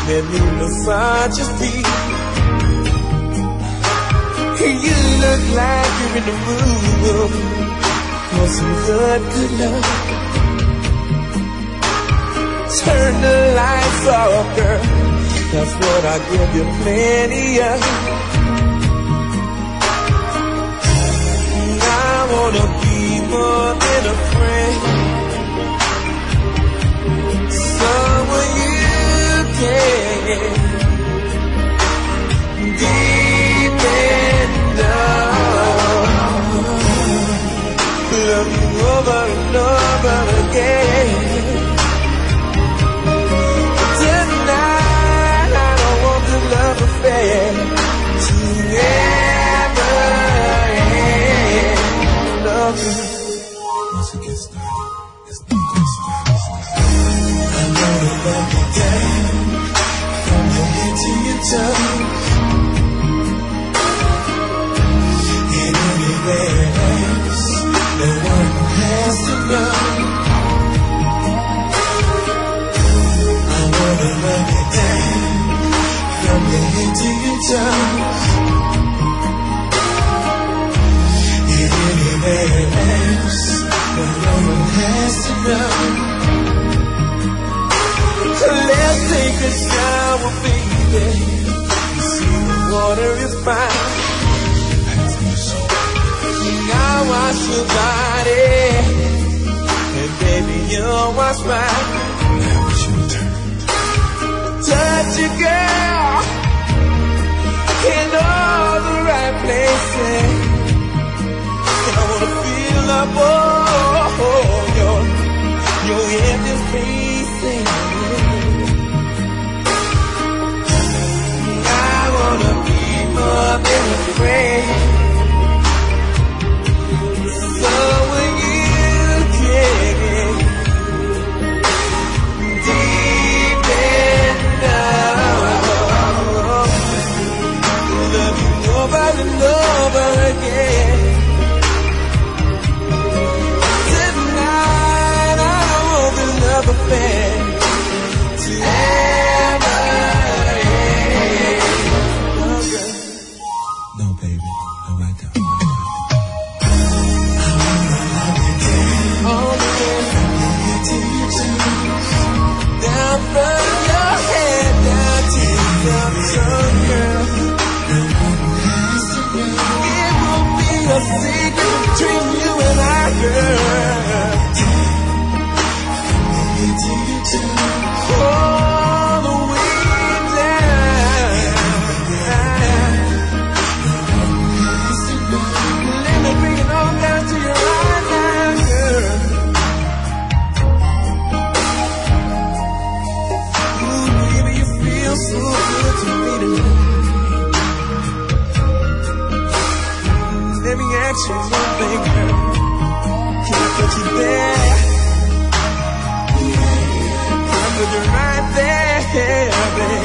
Let me massage your feet. You look like you're in the mood for some good love. Turn the lights off, girl. That's what I give you plenty of. I wanna be more than a friend, someone you can depend on. Love you over and over again. Tonight I don't want the love affair to ever end. Love you. Once it gets started, it's not gonna stop. I know to love you down from your head to your toes, and anywhere else no one has to know. I wanna love you down from your head to your toes, and anywhere else no one has to know. Let's take a shower, baby. You see the water is fine. Now wash your body, and baby, you'll wash mine. Now it's your turn. Touch your girl in all the right places. And I wanna feel up your empty spaces. I wanna be more than a friend, someone you can depend on. Love you over and over again. Tonight I want the love affair to ever end. Oh, girl. No, baby, no, I don't. I wanna love you down, all the way from your head to your toes, down from your head down to your toe, girl. No one has to know. It will be a secret between you and I, girl. From your head to your toes, all the way down. Let me bring it all down to your right now, girl. Ooh, baby, you feel so good to me tonight. Let me ask you one thing, girl. Can I put you there? Can I put you right there, baby?